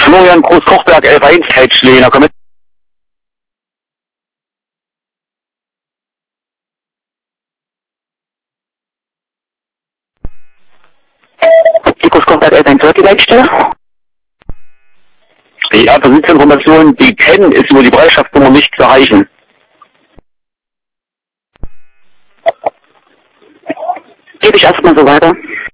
Florian Groß-Kochberg, 11.1, Heizschläger. Komm mit. Groß-Kochberg, 11.1, die Leitstelle? Ja, Positionsinformationen, die kennen, ist über die Bereitschaftsnummer nicht zu erreichen. Gebe ich erstmal so weiter.